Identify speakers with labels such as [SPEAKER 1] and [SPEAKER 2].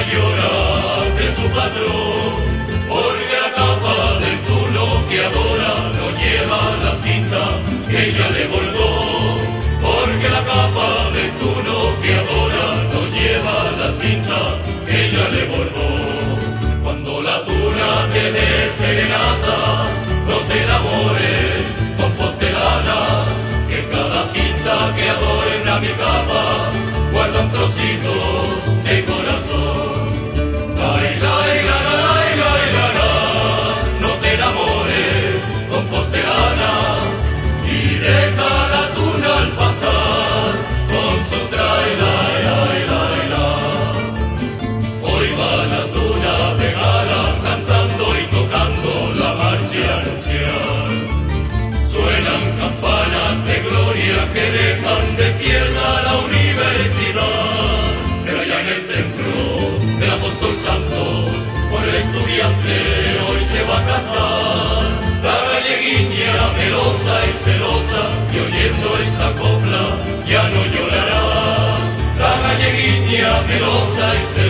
[SPEAKER 1] llora de su patrón, porque la capa del culo que adora no lleva la cinta que ella le bordó, porque la capa del culo que adora no lleva la cinta que ella le bordó. Cuando la tuna te dé serenata, no te enamores con postelana, que cada cinta que adorna mi capa guarda un trocito de corazón. Ay, la, la, la, la, la, la, no te enamores con postelana y deja la tuna al pasar con su traila, la, la, la. Hoy va la tuna de gala cantando y tocando la marcha anunciar. Suenan campanas de gloria que dejan desierta la universidad, pero allá en el templo del apóstol santo, por el estudiante hoy se va a casar. La galleguiña melosa y celosa, y oyendo esta copla ya no llorará. La galleguiña melosa y celosa,